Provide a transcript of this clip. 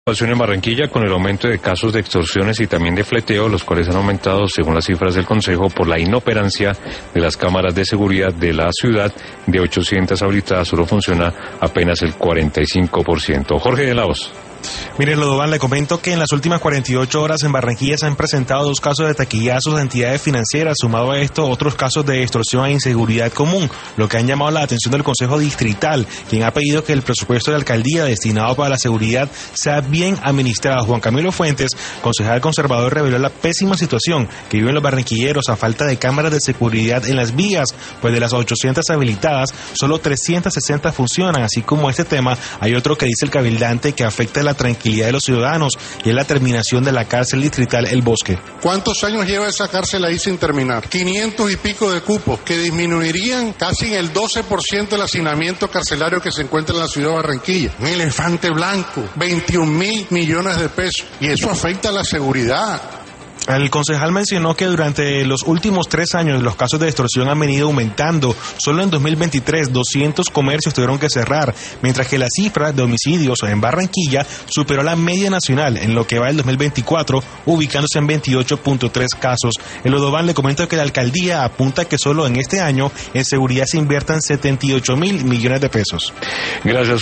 En Barranquilla, con el aumento de casos de extorsiones y también de fleteo, los cuales han aumentado, según las cifras del Consejo, por la inoperancia de las cámaras de seguridad de la ciudad. De 800 habilitadas, solo funciona apenas el 45%. Jorge de la Hoz. Mire, Lodovan, le comento que en las últimas 48 horas en Barranquilla se han presentado 2 casos de taquillazos de entidades financieras. Sumado a esto, otros casos de extorsión e inseguridad común, lo que han llamado la atención del Consejo Distrital, quien ha pedido que el presupuesto de la alcaldía destinado para la seguridad sea bien administrado. Juan Camilo Fuentes, concejal conservador, reveló la pésima situación que viven los barranquilleros a falta de cámaras de seguridad en las vías, pues de las 800 habilitadas, solo 360 funcionan. Así como este tema, hay otro que dice el cabildante que afecta la tranquilidad de los ciudadanos, y es la terminación de la cárcel distrital El Bosque. ¿Cuántos años lleva esa cárcel ahí sin terminar? 500 y pico de cupos, que disminuirían casi en el 12% del hacinamiento carcelario que se encuentra en la ciudad de Barranquilla. Un elefante blanco, 21.000 millones de pesos, y eso afecta a la seguridad. El concejal mencionó que durante los últimos 3 años los casos de extorsión han venido aumentando. Solo en 2023 200 comercios tuvieron que cerrar, mientras que la cifra de homicidios en Barranquilla superó la media nacional en lo que va del 2024, ubicándose en 28.3 casos. El Lodovan, le comento que la alcaldía apunta que solo en este año en seguridad se inviertan 78.000 millones de pesos. Gracias.